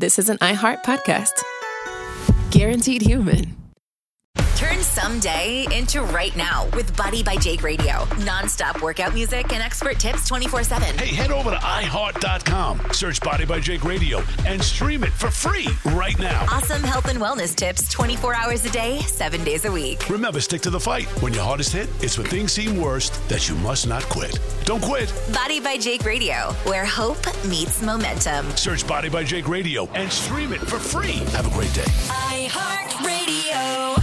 this is an iHeart podcast. Guaranteed human. Turn someday into right now with Body by Jake Radio. Non-stop workout music and expert tips 24/7. Hey, head over to iHeart.com, search Body by Jake Radio, and stream it for free right now. Awesome health and wellness tips 24 hours a day, 7 days a week. Remember, stick to the fight. When your hardest hit, it's when things seem worst that you must not quit. Don't quit. Body by Jake Radio, where hope meets momentum. Search Body by Jake Radio and stream it for free. Have a great day. iHeart Radio.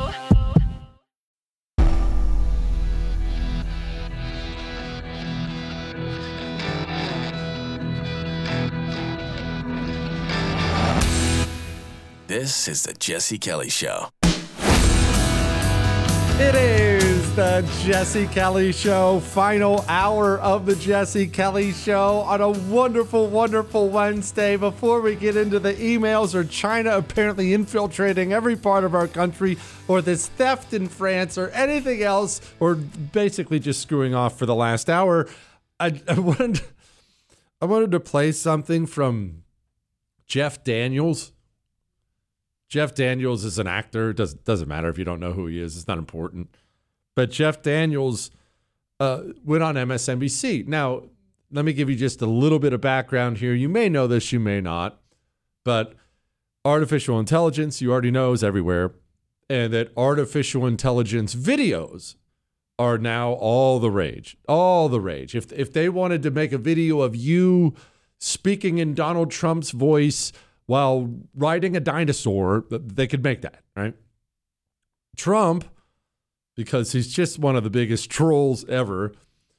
This is the Jesse Kelly Show. It is the Jesse Kelly Show, final hour of the Jesse Kelly Show on a wonderful, wonderful Wednesday. Before we get into the emails or China apparently infiltrating every part of our country, or this theft in France, or anything else, or basically just screwing off for the last hour, I wanted to play something from Jeff Daniels. Jeff Daniels is an actor. Doesn't matter if you don't know who he is. It's not important. But Jeff Daniels went on MSNBC. Now, let me give you just a little bit of background here. You may know this, you may not. But artificial intelligence, you already know, is everywhere. And that artificial intelligence videos are now all the rage. All the rage. If they wanted to make a video of you speaking in Donald Trump's voice while riding a dinosaur, they could make that, right? Trump, because he's just one of the biggest trolls ever,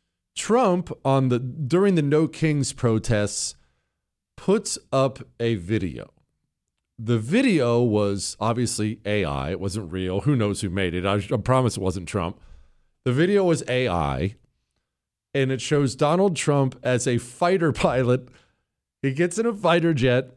Trump during the No Kings protests puts up a video. The video was obviously AI. It wasn't real. Who knows who made it? I promise it wasn't Trump. The video was AI, and it shows Donald Trump as a fighter pilot. He gets in a fighter jet.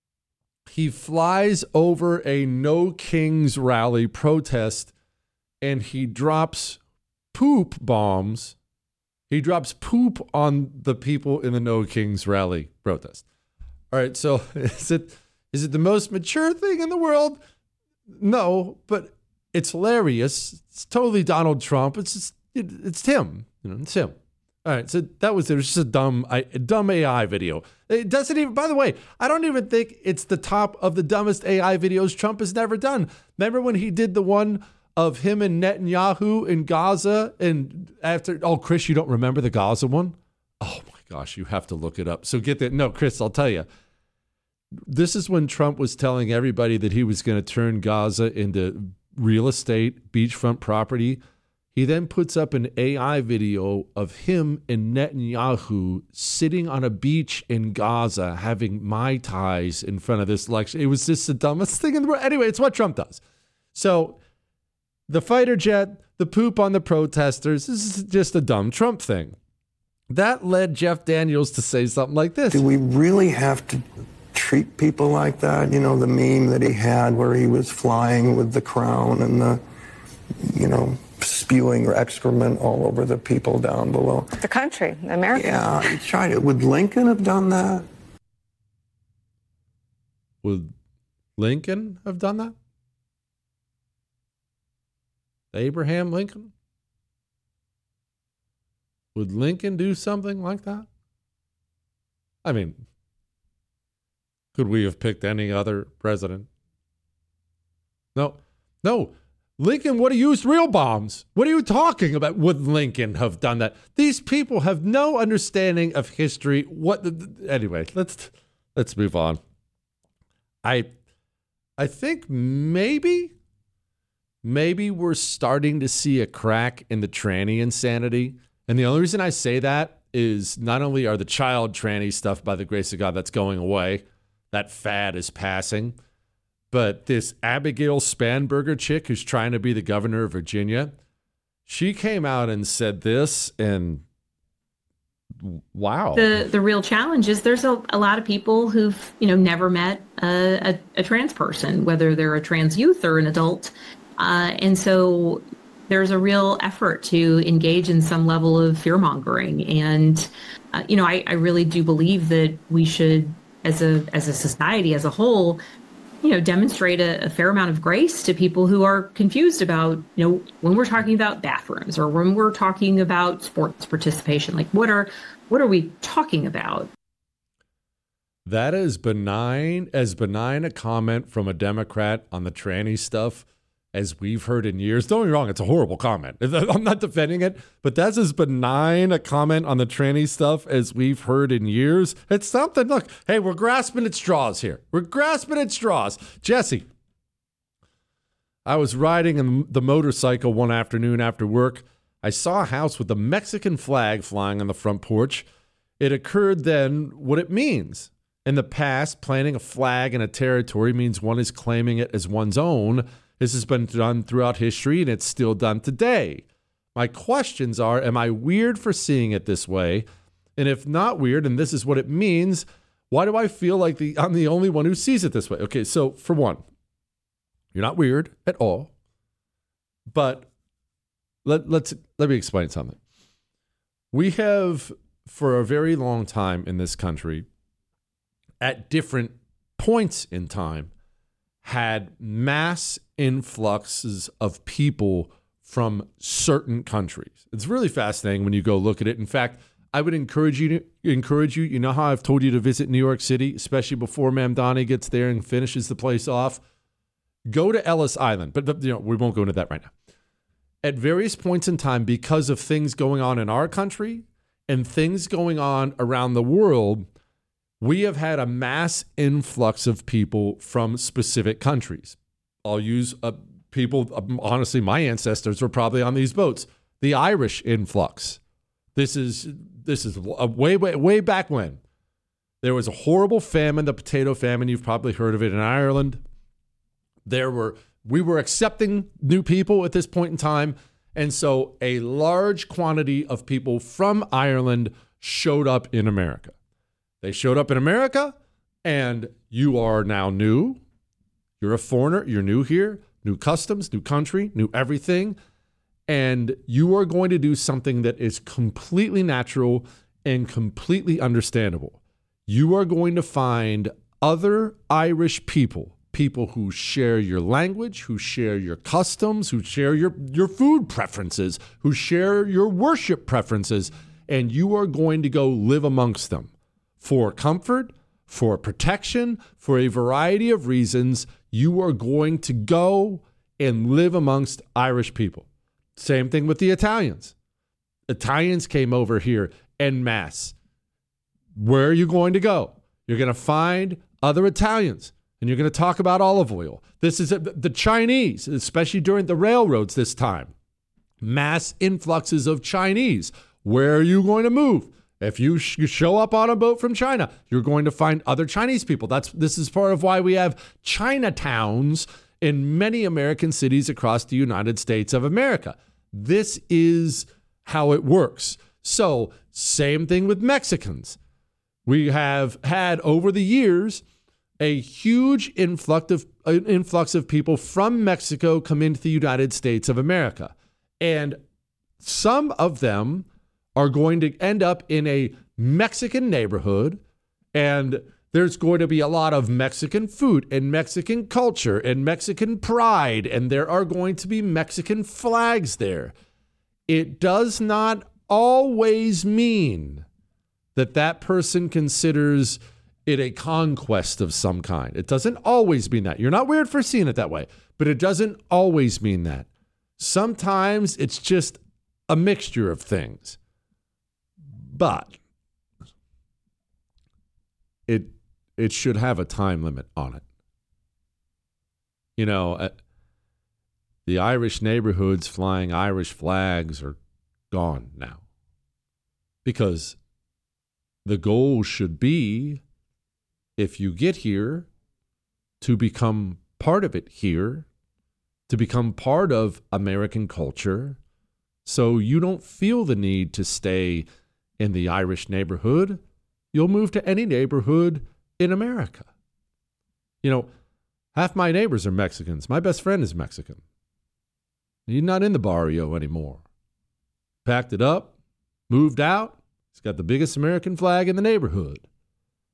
He flies over a No Kings rally protest, and he drops poop bombs. He drops poop on the people in the No Kings rally protest. All right, so is it the most mature thing in the world? No, but it's hilarious. It's totally Donald Trump. It's him. It's him. All right, so it was just a dumb AI video. It doesn't even, by the way, I don't even think it's the top of the dumbest AI videos Trump has never done. Remember when he did the one of him and Netanyahu in Gaza? And Chris, you don't remember the Gaza one? Oh my gosh, you have to look it up. So get that. No, Chris, I'll tell you. This is when Trump was telling everybody that he was going to turn Gaza into real estate, beachfront property. He then puts up an AI video of him and Netanyahu sitting on a beach in Gaza having Mai Tais in front of this lecture. It was just the dumbest thing in the world. Anyway, it's what Trump does. So the fighter jet, the poop on the protesters, this is just a dumb Trump thing. That led Jeff Daniels to say something like this. Do we really have to treat people like that? You know, the meme that he had where he was flying with the crown and spewing excrement all over the people down below. The country, America. Yeah, he tried it. Would Lincoln have done that? Would Lincoln have done that? Abraham Lincoln? Would Lincoln do something like that? I mean, could we have picked any other president? No. Lincoln would have used real bombs. What are you talking about? Would Lincoln have done that? These people have no understanding of history. Anyway, let's move on. I think maybe we're starting to see a crack in the tranny insanity. And the only reason I say that is not only are the child tranny stuff, by the grace of God, that's going away. That fad is passing. But this Abigail Spanberger chick who's trying to be the governor of Virginia, she came out and said this, and wow. The real challenge is there's a lot of people who've, never met a trans person, whether they're a trans youth or an adult. And so there's a real effort to engage in some level of fear mongering. And, I really do believe that we should as a society as a whole, demonstrate a fair amount of grace to people who are confused about, when we're talking about bathrooms or when we're talking about sports participation, like what are we talking about? That is as benign a comment from a Democrat on the tranny stuff as we've heard in years. Don't get me wrong, it's a horrible comment. I'm not defending it, but that's as benign a comment on the tranny stuff as we've heard in years. It's something, look, hey, we're grasping at straws here. We're grasping at straws. Jesse, I was riding the motorcycle one afternoon after work. I saw a house with a Mexican flag flying on the front porch. It occurred then what it means. In the past, planting a flag in a territory means one is claiming it as one's own. This has been done throughout history, and it's still done today. My questions are, am I weird for seeing it this way? And if not weird, and this is what it means, why do I feel like I'm the only one who sees it this way? Okay, so for one, you're not weird at all. But let me explain something. We have, for a very long time in this country, at different points in time, had mass influxes of people from certain countries. It's really fascinating when you go look at it. In fact, I would encourage you. You know how I've told you to visit New York City, especially before Mamdani gets there and finishes the place off. Go to Ellis Island, but we won't go into that right now. At various points in time, because of things going on in our country and things going on around the world, we have had a mass influx of people from specific countries. I'll use people, honestly, my ancestors were probably on these boats. The Irish influx. This is way back when. There was a horrible famine, the potato famine. You've probably heard of it in Ireland. We were accepting new people at this point in time. And so a large quantity of people from Ireland showed up in America. They showed up in America, and you are now new. You're a foreigner. You're new here. New customs, new country, new everything. And you are going to do something that is completely natural and completely understandable. You are going to find other Irish people who share your language, who share your customs, who share your food preferences, who share your worship preferences, and you are going to go live amongst them. For comfort, for protection, for a variety of reasons, you are going to go and live amongst Irish people. Same thing with the Italians. Italians came over here en masse. Where are you going to go? You're going to find other Italians, and you're going to talk about olive oil. This is the Chinese, especially during the railroads this time. Mass influxes of Chinese. Where are you going to move? If you show up on a boat from China, you're going to find other Chinese people. This is part of why we have Chinatowns in many American cities across the United States of America. This is how it works. So, same thing with Mexicans. We have had over the years a huge influx of people from Mexico come into the United States of America. And some of them are going to end up in a Mexican neighborhood, and there's going to be a lot of Mexican food and Mexican culture and Mexican pride, and there are going to be Mexican flags there. It does not always mean that person considers it a conquest of some kind. It doesn't always mean that. You're not weird for seeing it that way, but it doesn't always mean that. Sometimes it's just a mixture of things. But it should have a time limit on it. The Irish neighborhoods flying Irish flags are gone now. Because the goal should be, if you get here, to become part of it here, to become part of American culture, so you don't feel the need to stay in the Irish neighborhood. You'll move to any neighborhood in America. Half my neighbors are Mexicans. My best friend is Mexican. He's not in the barrio anymore. Packed it up, moved out. He's got the biggest American flag in the neighborhood.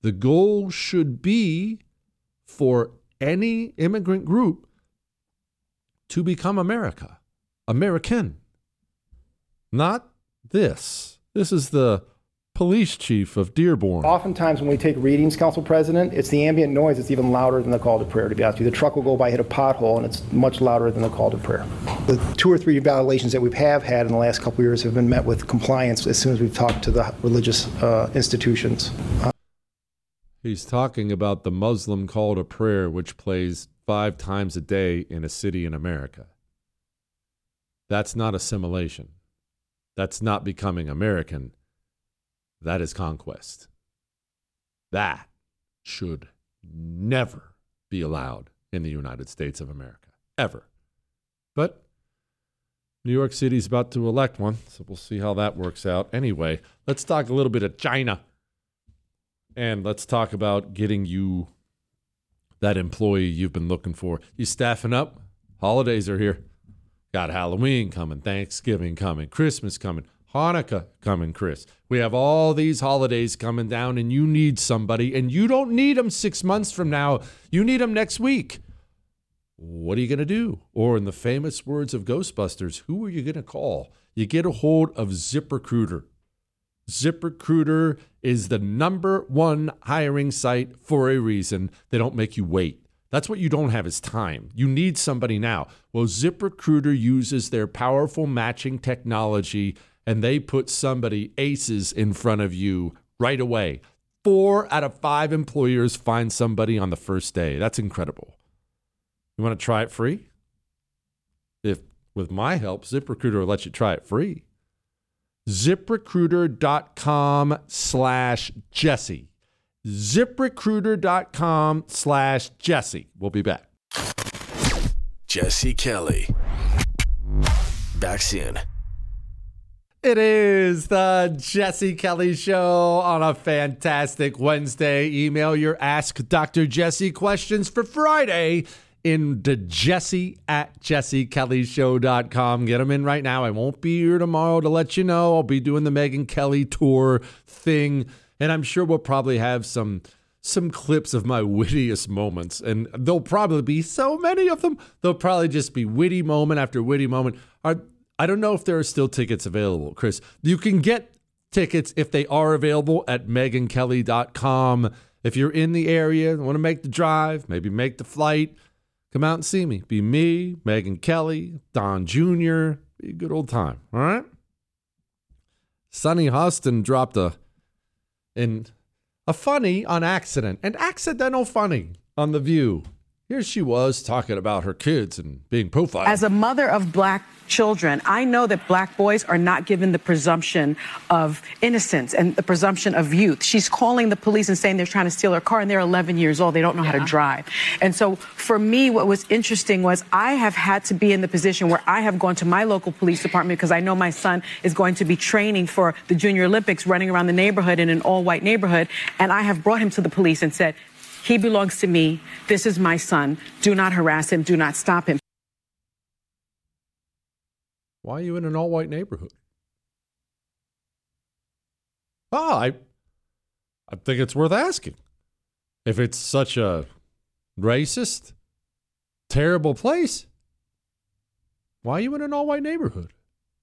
The goal should be for any immigrant group to become American. Not this. This is the police chief of Dearborn. Oftentimes when we take readings, Council President, it's the ambient noise that's even louder than the call to prayer, to be honest with you. The truck will go by, hit a pothole, and it's much louder than the call to prayer. The 2 or 3 violations that we have had in the last couple of years have been met with compliance as soon as we've talked to the religious institutions. He's talking about the Muslim call to prayer, which plays 5 times a day in a city in America. That's not assimilation. That's not becoming American. That is conquest. That should never be allowed in the United States of America, ever. But New York City's about to elect one, so we'll see how that works out. Anyway, let's talk a little bit of China. And let's talk about getting you that employee you've been looking for. You staffing up? Holidays are here. Got Halloween coming, Thanksgiving coming, Christmas coming, Hanukkah coming, Chris. We have all these holidays coming down, and you need somebody, and you don't need them 6 months from now. You need them next week. What are you going to do? Or in the famous words of Ghostbusters, who are you going to call? You get a hold of ZipRecruiter. ZipRecruiter is the #1 hiring site for a reason. They don't make you wait. That's what you don't have is time. You need somebody now. Well, ZipRecruiter uses their powerful matching technology, and they put somebody aces in front of you right away. 4 out of 5 employers find somebody on the first day. That's incredible. You want to try it free? If with my help, ZipRecruiter will let you try it free. ZipRecruiter.com/Jesse. ZipRecruiter.com/Jesse. We'll be back. Jesse Kelly. Back soon. It is the Jesse Kelly Show on a fantastic Wednesday. Email your Ask Dr. Jesse questions for Friday into jesse@jessekellyshow.com. Get them in right now. I won't be here tomorrow to let you know. I'll be doing the Megyn Kelly tour thing, and I'm sure we'll probably have some clips of my wittiest moments, and there'll probably be so many of them. They'll probably just be witty moment after witty moment. I don't know if there are still tickets available, Chris. You can get tickets if they are available at megynkelly.com. If you're in the area, want to make the drive, maybe make the flight, come out and see me. Be me, Megyn Kelly, Don Jr. Be a good old time, all right? Sunny Hostin dropped a funny on accident, an accidental funny on The View. Here she was talking about her kids and being profiled. As a mother of black children, I know that black boys are not given the presumption of innocence and the presumption of youth. She's calling the police and saying they're trying to steal her car, and they're 11 years old. They don't know how to drive. And so for me, what was interesting was I have had to be in the position where I have gone to my local police department because I know my son is going to be training for the Junior Olympics, running around the neighborhood in an all-white neighborhood. And I have brought him to the police and said, he belongs to me. This is my son. Do not harass him. Do not stop him. Why are you in an all-white neighborhood? I think it's worth asking. If it's such a racist, terrible place, why are you in an all-white neighborhood?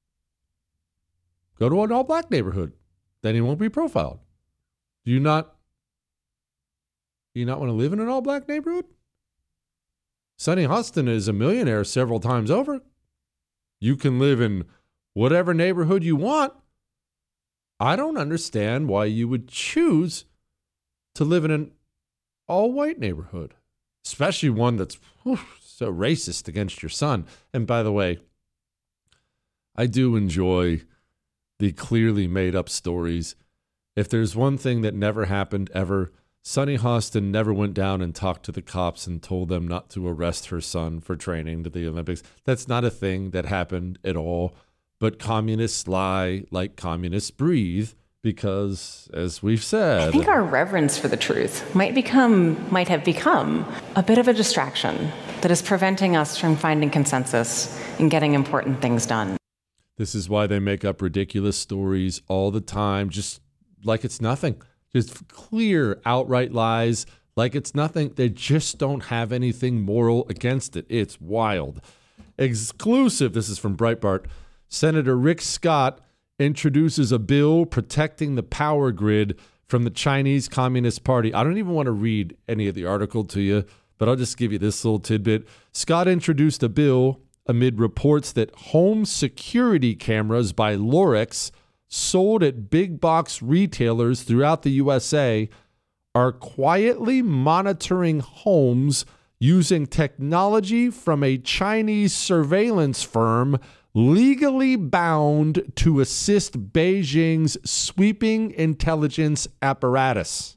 Go to an all-black neighborhood. Then he won't be profiled. Do you not want to live in an all-black neighborhood? Sunny Hostin is a millionaire several times over. You can live in whatever neighborhood you want. I don't understand why you would choose to live in an all-white neighborhood, especially one that's so racist against your son. And by the way, I do enjoy the clearly made-up stories. If there's one thing that never happened ever, Sunny Hostin never went down and talked to the cops and told them not to arrest her son for training to the Olympics. That's not a thing that happened at all. But communists lie like communists breathe because, as we've said, I think our reverence for the truth might have become a bit of a distraction that is preventing us from finding consensus and getting important things done. This is why they make up ridiculous stories all the time, just like it's nothing. Just clear, outright lies. Like it's nothing. They just don't have anything moral against it. It's wild. Exclusive. This is from Breitbart. Senator Rick Scott introduces a bill protecting the power grid from the Chinese Communist Party. I don't even want to read any of the article to you, but I'll just give you this little tidbit. Scott introduced a bill amid reports that home security cameras by Lorex, sold at big box retailers throughout the USA, are quietly monitoring homes using technology from a Chinese surveillance firm legally bound to assist Beijing's sweeping intelligence apparatus.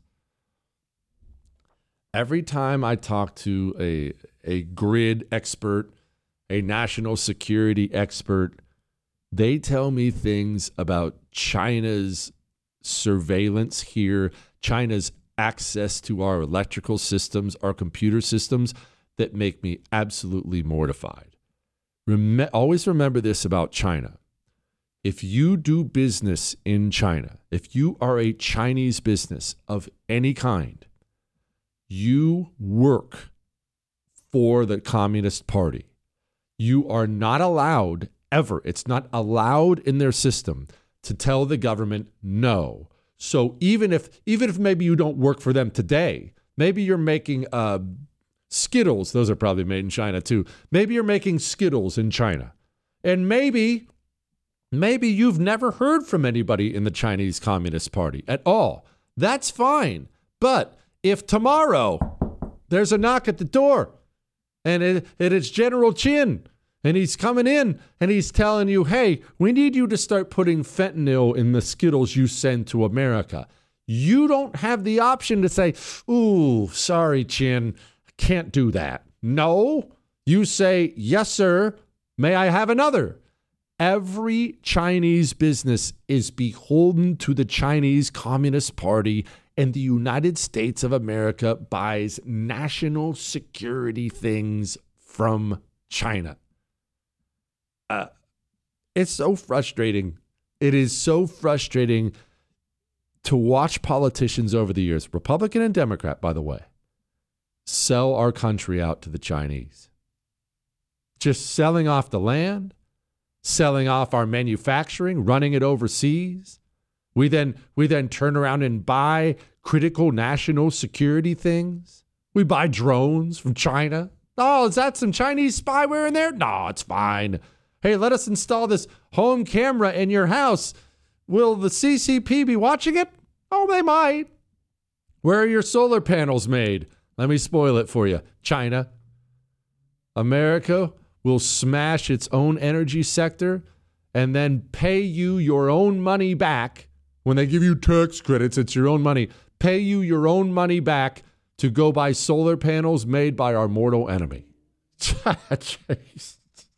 Every time I talk to a grid expert, a national security expert, they tell me things about China's surveillance here, China's access to our electrical systems, our computer systems, that make me absolutely mortified. Always remember this about China. If you do business in China, if you are a Chinese business of any kind, you work for the Communist Party. You are not allowed ever, it's not allowed in their system to tell the government no. So even if maybe you don't work for them today, maybe you're making Skittles, those are probably made in China too. Maybe you're making Skittles in China. And maybe you've never heard from anybody in the Chinese Communist Party at all. That's fine. But if tomorrow there's a knock at the door and it's General Chin and he's coming in and he's telling you, hey, we need you to start putting fentanyl in the Skittles you send to America. You don't have the option to say, ooh, sorry, Chin, can't do that. No, you say, yes, sir. May I have another? Every Chinese business is beholden to the Chinese Communist Party, and the United States of America buys national security things from China. It's so frustrating. It is so frustrating to watch politicians over the years, Republican and Democrat, by the way, sell our country out to the Chinese. Just selling off the land, selling off our manufacturing, running it overseas. We then turn around and buy critical national security things. We buy drones from China. Oh, is that some Chinese spyware in there? No, it's fine. Hey, let us install this home camera in your house. Will the CCP be watching it? Oh, they might. Where are your solar panels made? Let me spoil it for you. China. America will smash its own energy sector and then pay you your own money back. When they give you tax credits, it's your own money. Pay you your own money back to go buy solar panels made by our mortal enemy. Jeez.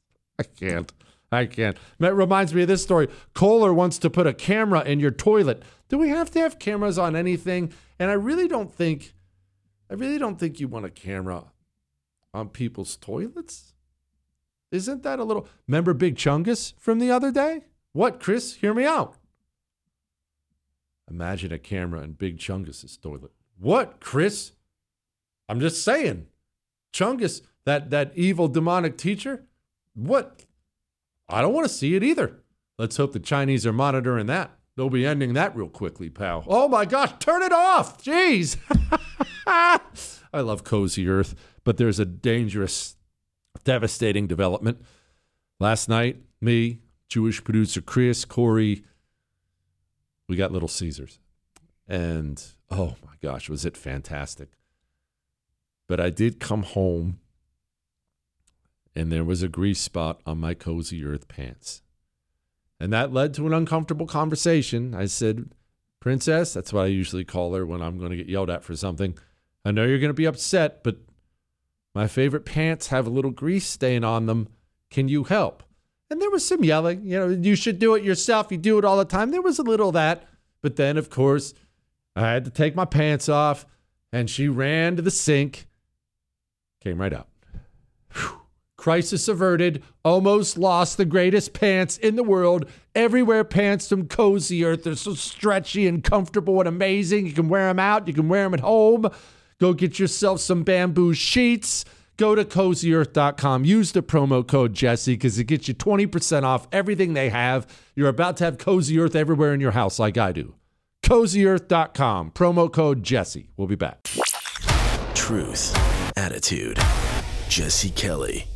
I can't. That reminds me of this story. Kohler wants to put a camera in your toilet. Do we have to have cameras on anything? And I really don't think you want a camera on people's toilets. Isn't that a little... Remember Big Chungus from the other day? What, Chris? Hear me out. Imagine a camera in Big Chungus's toilet. What, Chris? I'm just saying. Chungus, that evil demonic teacher? What? I don't want to see it either. Let's hope the Chinese are monitoring that. They'll be ending that real quickly, pal. Oh my gosh, turn it off. Jeez. I love Cozy Earth, but there's a dangerous, devastating development. Last night, me, Jewish producer Chris, Corey, we got Little Caesars. And oh my gosh, was it fantastic. But I did come home and there was a grease spot on my Cozy Earth pants. And that led to an uncomfortable conversation. I said, Princess, that's what I usually call her when I'm going to get yelled at for something. I know you're going to be upset, but my favorite pants have a little grease stain on them. Can you help? And there was some yelling. You know, you should do it yourself. You do it all the time. There was a little of that. But then, of course, I had to take my pants off, and she ran to the sink, came right out. Whew. Crisis averted. Almost lost the greatest pants in the world. Everywhere pants from Cozy Earth. They're so stretchy and comfortable and amazing. You can wear them out. You can wear them at home. Go get yourself some bamboo sheets. Go to CozyEarth.com. Use the promo code Jesse because it gets you 20% off everything they have. You're about to have Cozy Earth everywhere in your house like I do. CozyEarth.com. Promo code Jesse. We'll be back. Truth, attitude, Jesse Kelly.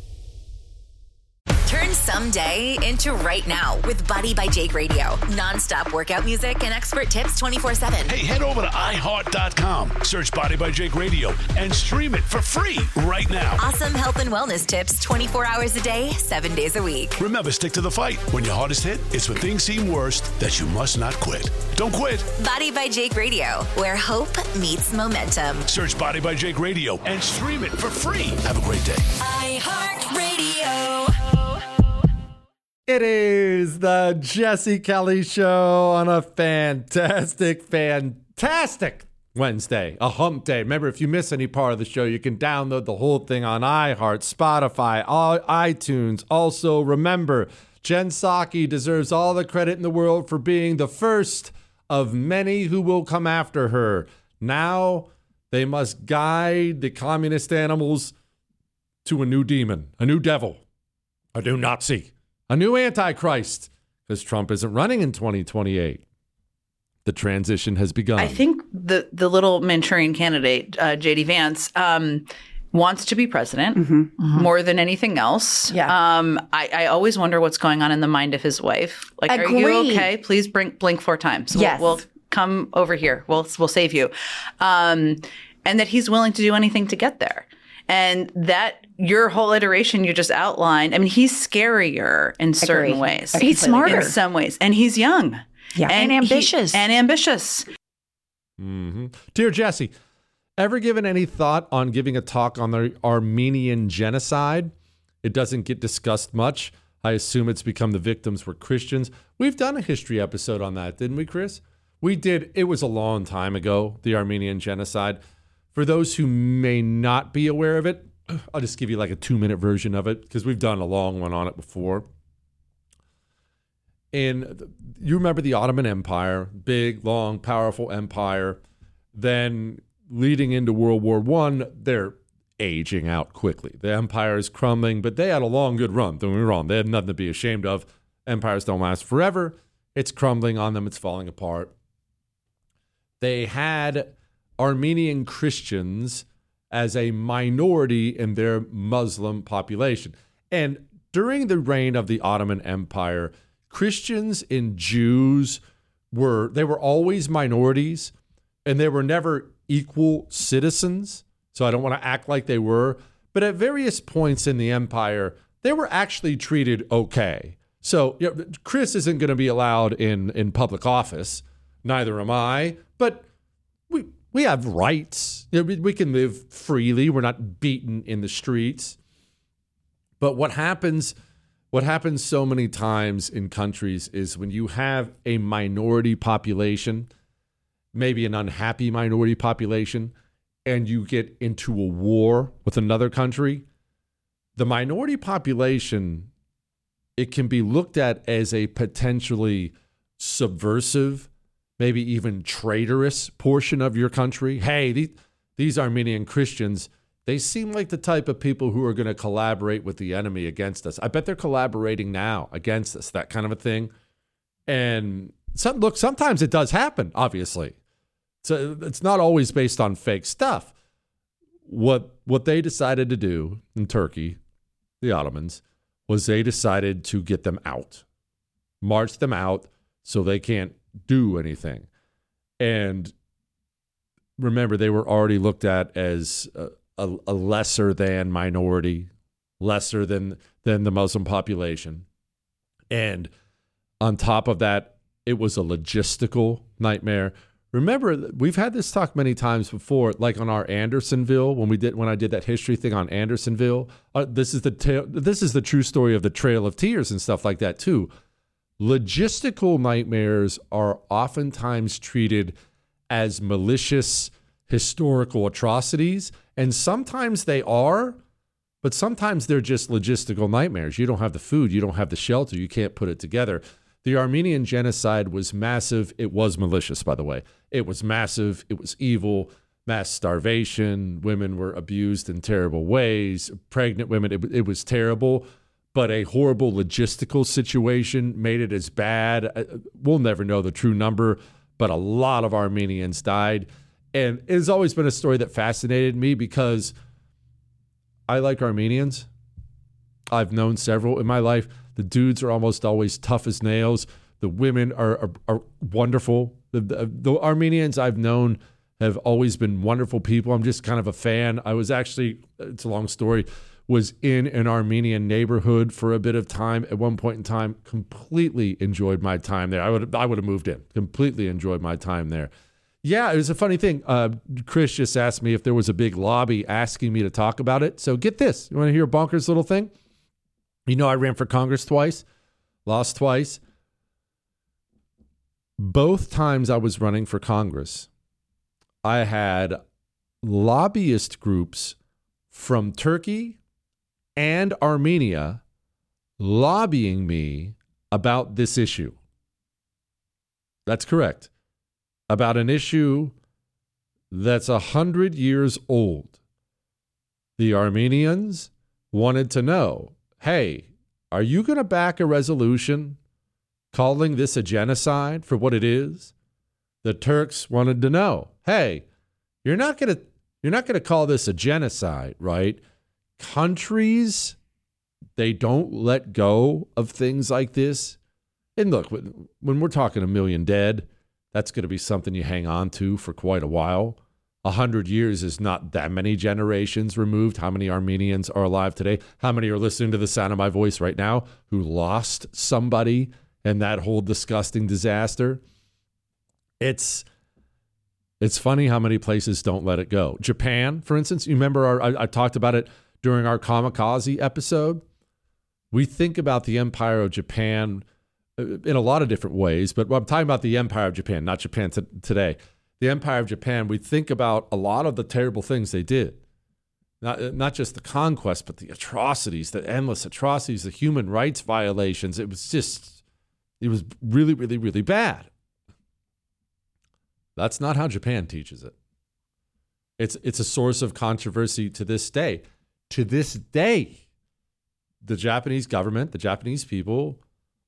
Turn someday into right now with Body by Jake Radio. Non-stop workout music and expert tips 24/7. Hey, head over to iHeart.com. Search Body by Jake Radio and stream it for free right now. Awesome health and wellness tips 24 hours a day, 7 days a week. Remember, stick to the fight. When your heart is hit, it's when things seem worst that you must not quit. Don't quit. Body by Jake Radio, where hope meets momentum. Search Body by Jake Radio and stream it for free. Have a great day. iHeartRadio. It is the Jesse Kelly Show on a fantastic Wednesday, a hump day. Remember, if you miss any part of the show, you can download the whole thing on iHeart, Spotify, iTunes. Also, remember, Jen Psaki deserves all the credit in the world for being the first of many who will come after her. Now, they must guide the communist animals to a new demon, a new devil, a new Nazi. A new Antichrist, because Trump isn't running in 2028. The transition has begun. I think the little Manchurian candidate, J.D. Vance, wants to be president more than anything else. Yeah. I always wonder what's going on in the mind of his wife. Like, are you okay? Please blink 4 times. Yes. We'll come over here. We'll save you. And that he's willing to do anything to get there. And that your whole iteration you just outlined, I mean, he's scarier in certain ways. He's smarter. In some ways. And he's young. Yeah. And ambitious. Mm-hmm. Dear Jesse, ever given any thought on giving a talk on the Armenian genocide? It doesn't get discussed much. I assume it's become the victims were Christians. We've done a history episode on that, didn't we, Chris? We did. It was a long time ago, the Armenian genocide. For those who may not be aware of it, I'll just give you like a 2-minute version of it because we've done a long one on it before. You remember the Ottoman Empire, big, long, powerful empire. Then leading into World War I, they're aging out quickly. The empire is crumbling, but they had a long, good run. Don't get me wrong. They had nothing to be ashamed of. Empires don't last forever. It's crumbling on them. It's falling apart. They had Armenian Christians as a minority in their Muslim population. And during the reign of the Ottoman Empire, Christians and Jews were always minorities, and they were never equal citizens. So I don't want to act like they were. But at various points in the empire, they were actually treated okay. So Chris isn't going to be allowed in public office. Neither am I. But we have rights. We can live freely. We're not beaten in the streets. But what happens so many times in countries is when you have a minority population, maybe an unhappy minority population, and you get into a war with another country, the minority population, it can be looked at as a potentially subversive, maybe even traitorous portion of your country. Hey, these Armenian Christians, they seem like the type of people who are going to collaborate with the enemy against us. I bet they're collaborating now against us, that kind of a thing. And sometimes it does happen, obviously. So it's not always based on fake stuff. What they decided to do in Turkey, the Ottomans, was they decided to get them out, march them out so they can't do anything. And remember, they were already looked at as a lesser than minority, lesser than the Muslim population. And on top of that, it was a logistical nightmare. Remember, we've had this talk many times before, like on our Andersonville, when I did that history thing on Andersonville. This is the true story of the Trail of Tears and stuff like that too. Logistical nightmares are oftentimes treated as malicious historical atrocities, and sometimes they are, But sometimes they're just logistical nightmares. You don't have the food. You don't have the shelter. You can't put it together. The Armenian genocide was massive. It was malicious, by the way. It was massive. It was evil. Mass starvation. Women were abused in terrible ways. Pregnant women. It was terrible. But a horrible logistical situation made it as bad. We'll never know the true number, but a lot of Armenians died. And it has always been a story that fascinated me because I like Armenians. I've known several in my life. The dudes are almost always tough as nails. The women are wonderful. The Armenians I've known have always been wonderful people. I'm just kind of a fan. I was actually, it's a long story, was in an Armenian neighborhood for a bit of time. At one point in time, completely enjoyed my time there. I would have moved in. Completely enjoyed my time there. Yeah, it was a funny thing. Chris just asked me if there was a big lobby asking me to talk about it. So get this. You want to hear a bonkers little thing? You know, I ran for Congress twice, lost twice. Both times I was running for Congress, I had lobbyist groups from Turkey and Armenia lobbying me about this issue. That's correct. About an issue that's 100 years old. The Armenians wanted to know, hey, are you going to back a resolution calling this a genocide for what it is? The Turks wanted to know, hey, you're not going to call this a genocide, right? Countries, they don't let go of things like this. And look, when we're talking 1 million dead, that's going to be something you hang on to for quite a while. 100 years is not that many generations removed. How many Armenians are alive today? How many are listening to the sound of my voice right now who lost somebody in that whole disgusting disaster? It's funny how many places don't let it go. Japan, for instance, you remember I talked about it during our kamikaze episode. We think about the Empire of Japan in a lot of different ways, but I'm talking about the Empire of Japan, not Japan today. The Empire of Japan, we think about a lot of the terrible things they did. Not just the conquest, but the atrocities, the endless atrocities, the human rights violations. It was really, really, really bad. That's not how Japan teaches it. It's a source of controversy to this day. To this day, the Japanese government, the Japanese people,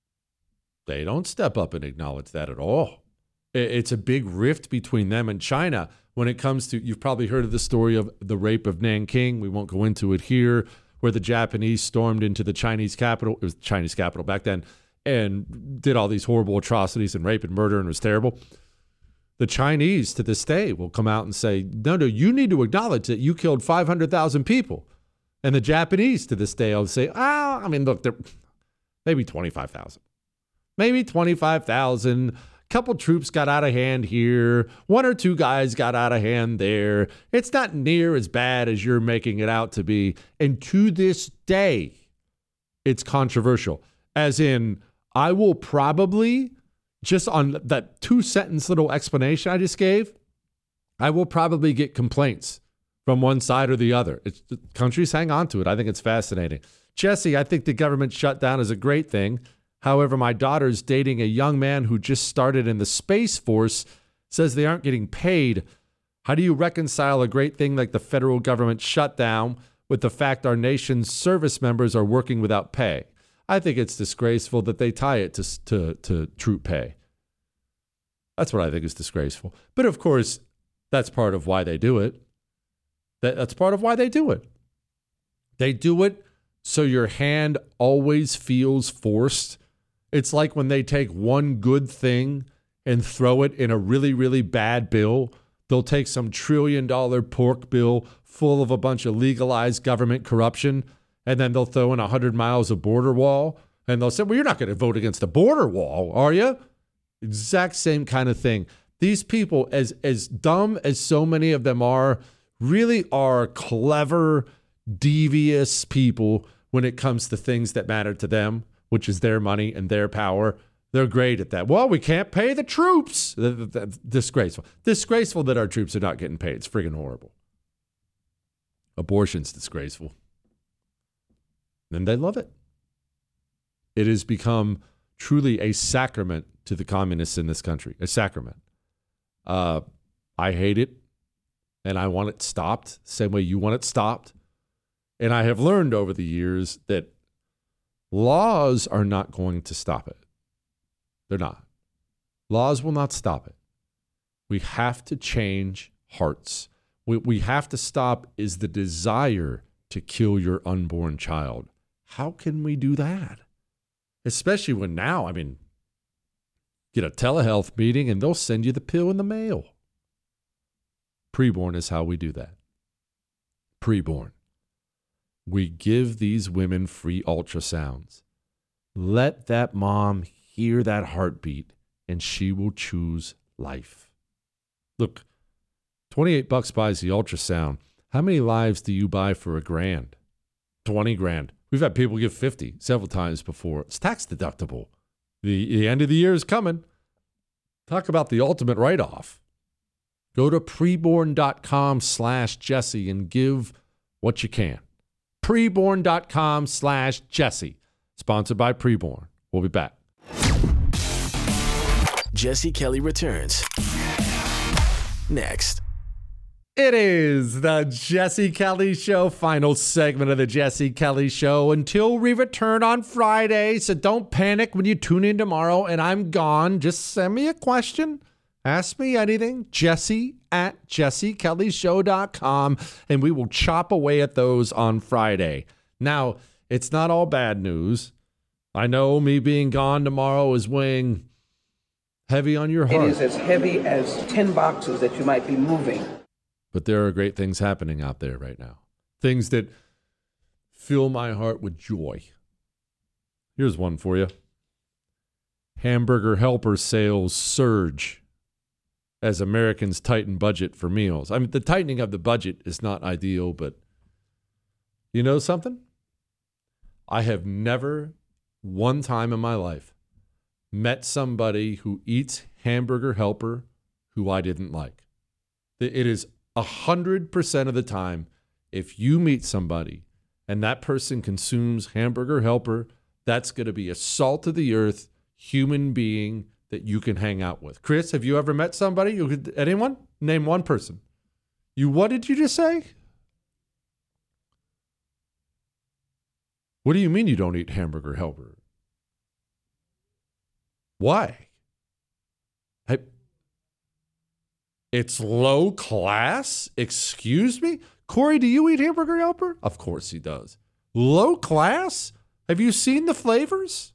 they don't step up and acknowledge that at all. It's a big rift between them and China when it comes to, you've probably heard of the story of the rape of Nanking. We won't go into it here, where the Japanese stormed into the Chinese capital. It was the Chinese capital back then, and did all these horrible atrocities and rape and murder, and it was terrible. The Chinese to this day will come out and say, no, you need to acknowledge that you killed 500,000 people. And the Japanese to this day will say, look, maybe 25,000. Maybe 25,000. Couple troops got out of hand here. 1 or 2 guys got out of hand there. It's not near as bad as you're making it out to be. And to this day, it's controversial. As in, I will probably, just on that 2-sentence little explanation I just gave, I will probably get complaints from one side or the other. Countries hang on to it. I think it's fascinating. Jesse, I think the government shutdown is a great thing. However, my daughter's dating a young man who just started in the Space Force, says they aren't getting paid. How do you reconcile a great thing like the federal government shutdown with the fact our nation's service members are working without pay? I think it's disgraceful that they tie it to troop pay. That's what I think is disgraceful. But of course, that's part of why they do it. That's part of why they do it. They do it so your hand always feels forced. It's like when they take one good thing and throw it in a really, really bad bill. They'll take some $1 trillion pork bill full of a bunch of legalized government corruption, and then they'll throw in 100 miles of border wall, and they'll say, well, you're not going to vote against the border wall, are you? Exact same kind of thing. These people, as dumb as so many of them are, really are clever, devious people when it comes to things that matter to them, which is their money and their power. They're great at that. Well, we can't pay the troops. Disgraceful. Disgraceful that our troops are not getting paid. It's friggin' horrible. Abortion's disgraceful. And they love it. It has become truly a sacrament to the communists in this country, a sacrament. I hate it, and I want it stopped, same way you want it stopped. And I have learned over the years that laws are not going to stop it. They're not. Laws will not stop it. We have to change hearts. What we have to stop is the desire to kill your unborn child. How can we do that? Especially when now, I mean, get a telehealth meeting and they'll send you the pill in the mail. Preborn is how we do that. Preborn. We give these women free ultrasounds. Let that mom hear that heartbeat and she will choose life. Look, $28 buys the ultrasound. How many lives do you buy for $1,000? 20 grand. We've had people give 50 several times before. It's tax deductible. The end of the year is coming. Talk about the ultimate write-off. Go to preborn.com/Jesse and give what you can. Preborn.com/Jesse. Sponsored by Preborn. We'll be back. Jesse Kelly returns next. It is the Jesse Kelly Show, final segment of the Jesse Kelly Show until we return on Friday. So don't panic when you tune in tomorrow and I'm gone. Just send me a question. Ask me anything. Jesse@jessekellyshow.com, and we will chop away at those on Friday. Now, it's not all bad news. I know me being gone tomorrow is weighing heavy on your heart. It is as heavy as 10 boxes that you might be moving. But there are great things happening out there right now. Things that fill my heart with joy. Here's one for you. Hamburger Helper sales surge as Americans tighten budget for meals. I mean, the tightening of the budget is not ideal, but you know something? I have never, one time in my life, met somebody who eats Hamburger Helper who I didn't like. It is 100% of the time, if you meet somebody and that person consumes Hamburger Helper, that's going to be a salt of the earth human being that you can hang out with. Chris, have you ever met somebody? Anyone? Name one person. What did you just say? What do you mean you don't eat Hamburger Helper? Why? It's low class? Excuse me? Corey, do you eat Hamburger Helper? Of course he does. Low class? Have you seen the flavors?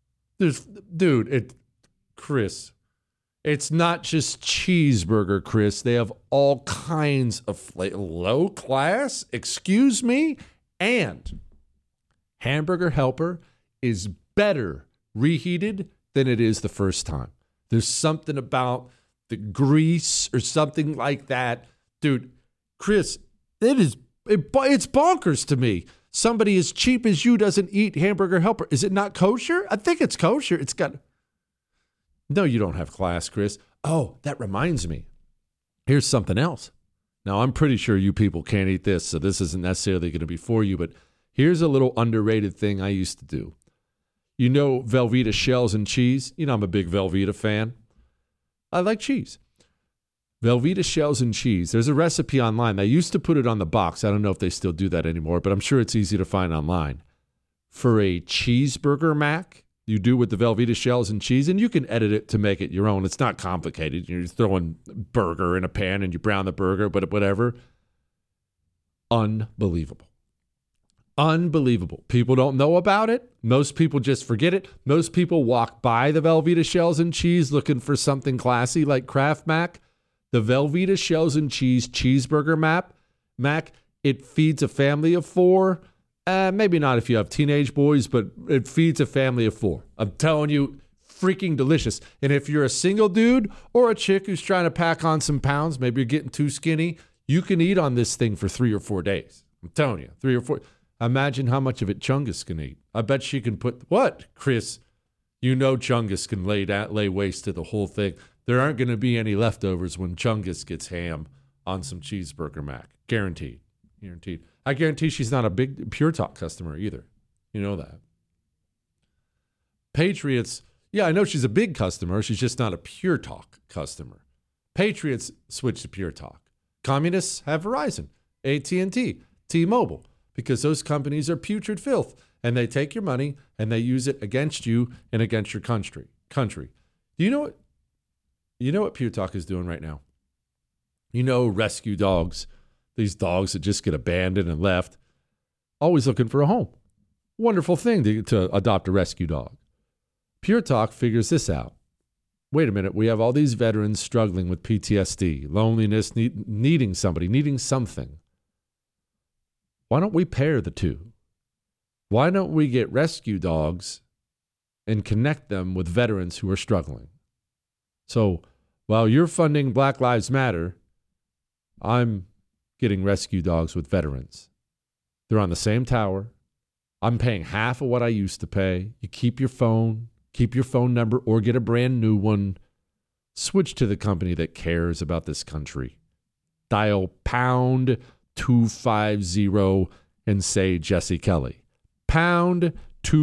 Chris, it's not just cheeseburger, Chris. They have all kinds of flavor. Low class? Excuse me? And Hamburger Helper is better reheated than it is the first time. There's something about the grease or something like that. Dude, Chris, it's bonkers to me. Somebody as cheap as you doesn't eat Hamburger Helper. Is it not kosher? I think it's kosher. No, you don't have class, Chris. Oh, that reminds me. Here's something else. Now, I'm pretty sure you people can't eat this, so this isn't necessarily going to be for you, but here's a little underrated thing I used to do. You know Velveeta shells and cheese? You know I'm a big Velveeta fan. I like cheese. Velveeta shells and cheese. There's a recipe online. They used to put it on the box. I don't know if they still do that anymore, but I'm sure it's easy to find online. For a cheeseburger mac, you do with the Velveeta shells and cheese, and you can edit it to make it your own. It's not complicated. You're throwing burger in a pan and you brown the burger, but whatever. Unbelievable. Unbelievable. People don't know about it. Most people just forget it. Most people walk by the Velveeta shells and cheese looking for something classy like Kraft Mac. The Velveeta shells and cheese cheeseburger Mac, it feeds a family of 4. Maybe not if you have teenage boys, but it feeds a family of 4. I'm telling you, freaking delicious. And if you're a single dude or a chick who's trying to pack on some pounds, maybe you're getting too skinny, you can eat on this thing for 3 or 4 days. I'm telling you, 3 or 4. Imagine how much of it Chungus can eat. I bet she can put, what, Chris? You know Chungus can lay waste to the whole thing. There aren't going to be any leftovers when Chungus gets ham on some cheeseburger mac. Guaranteed. Guaranteed. I guarantee she's not a big Pure Talk customer either. You know that. Patriots, yeah, I know she's a big customer. She's just not a Pure Talk customer. Patriots switch to Pure Talk. Communists have Verizon, AT&T, T-Mobile, because those companies are putrid filth, and they take your money and they use it against you and against your country. Do you know what Pure Talk is doing right now? You know, rescue dogs, these dogs that just get abandoned and left, always looking for a home. Wonderful thing to adopt a rescue dog. Pure Talk figures this out. Wait a minute, we have all these veterans struggling with PTSD, loneliness, needing somebody, needing something. Why don't we pair the two? Why don't we get rescue dogs and connect them with veterans who are struggling? So while you're funding Black Lives Matter, I'm getting rescue dogs with veterans. They're on the same tower. I'm paying half of what I used to pay. You keep your phone number, or get a brand new one. Switch to the company that cares about this country. Dial pound 250 and say Jesse Kelly. Pound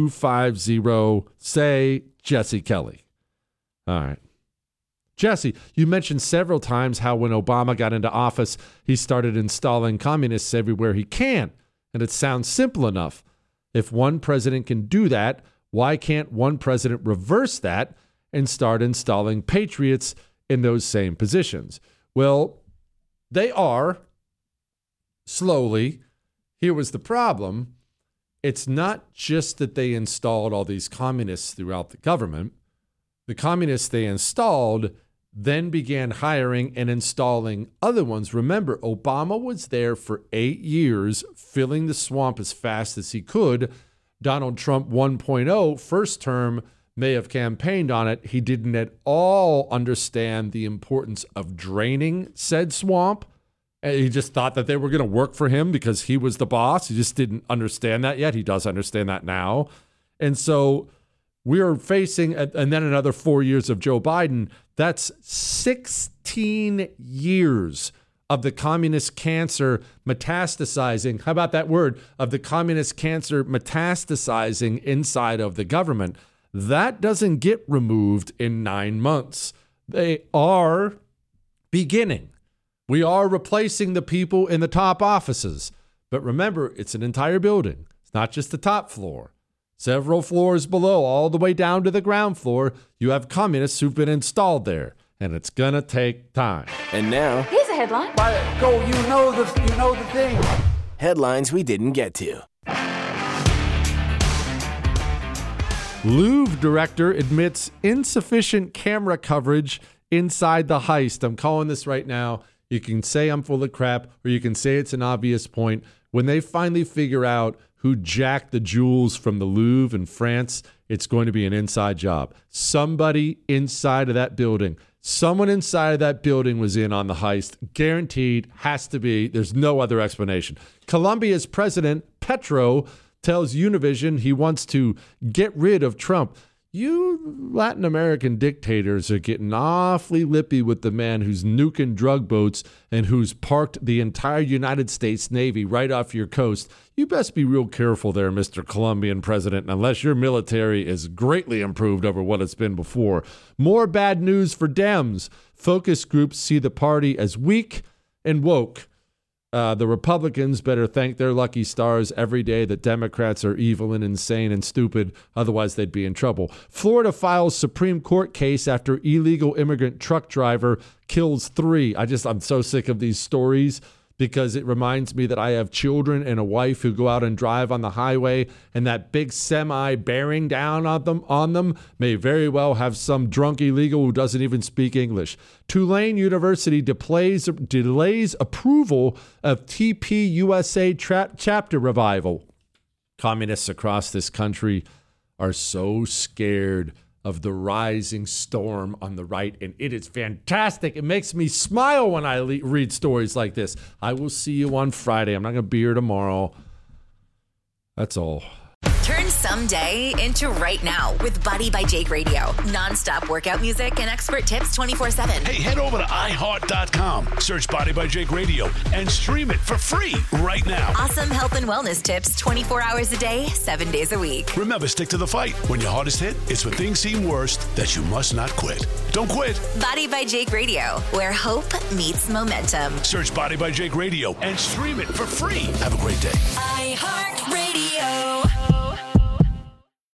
250, say Jesse Kelly. All right. Jesse, you mentioned several times how when Obama got into office, he started installing communists everywhere he can. And it sounds simple enough. If one president can do that, why can't one president reverse that and start installing patriots in those same positions? Well, they are slowly. Here was the problem. It's not just that they installed all these communists throughout the government. The communists they installed then began hiring and installing other ones. Remember, Obama was there for 8 years, filling the swamp as fast as he could. Donald Trump 1.0, first term, may have campaigned on it. He didn't at all understand the importance of draining said swamp. And he just thought that they were going to work for him because he was the boss. He just didn't understand that yet. He does understand that now. And so we're facing, and then another 4 years of Joe Biden. That's 16 years of the communist cancer metastasizing. How about that word? Of the communist cancer metastasizing inside of the government. That doesn't get removed in 9 months. They are beginning. We are replacing the people in the top offices. But remember, it's an entire building. It's not just the top floor. Several floors below, all the way down to the ground floor, you have communists who've been installed there. And it's going to take time. And now, here's a headline. Go, you know the thing. headlines we didn't get to. Louvre director admits insufficient camera coverage inside the heist. I'm calling this right now. You can say I'm full of crap, or you can say it's an obvious point. When they finally figure out who jacked the jewels from the Louvre in France, it's going to be an inside job. Somebody inside of that building, someone inside of that building was in on the heist. Guaranteed, has to be. There's no other explanation. Colombia's president, Petro, tells Univision he wants to get rid of Trump. You Latin American dictators are getting awfully lippy with the man who's nuking drug boats and who's parked the entire United States Navy right off your coast. You best be real careful there, Mr. Colombian president, unless your military is greatly improved over what it's been before. More bad news for Dems. Focus groups see the party as weak and woke. The Republicans better thank their lucky stars every day that Democrats are evil and insane and stupid. Otherwise, they'd be in trouble. Florida files Supreme Court case after illegal immigrant truck driver kills 3. I'm so sick of these stories because it reminds me that I have children and a wife who go out and drive on the highway, and that big semi bearing down on them may very well have some drunk illegal who doesn't even speak English. Tulane University delays approval of TPUSA chapter revival. Communists across this country are so scared of the rising storm on the right, and it is fantastic. It makes me smile when I read stories like this. I will see you on Friday. I'm not going to be here tomorrow. That's all. Turn some day into right now with Body by Jake Radio. Non-stop workout music and expert tips 24/7. Hey, head over to iHeart.com, search Body by Jake Radio, and stream it for free right now. Awesome health and wellness tips 24 hours a day, 7 days a week. Remember, stick to the fight. When your heart is hit, it's when things seem worst that you must not quit. Don't quit. Body by Jake Radio, where hope meets momentum. Search Body by Jake Radio and stream it for free. Have a great day. iHeart.